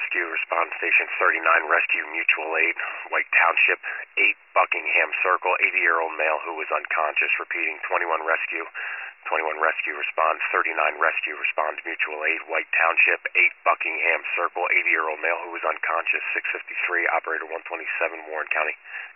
Rescue, respond station 39, Rescue Mutual Aid, White Township, 8 Buckingham Circle, 80-year-old male who was unconscious. Repeating, 21 Rescue. 21 Rescue, respond 39, Rescue, respond Mutual Aid, White Township, 8 Buckingham Circle, 80-year-old male who was unconscious, 653, operator 127, Warren County.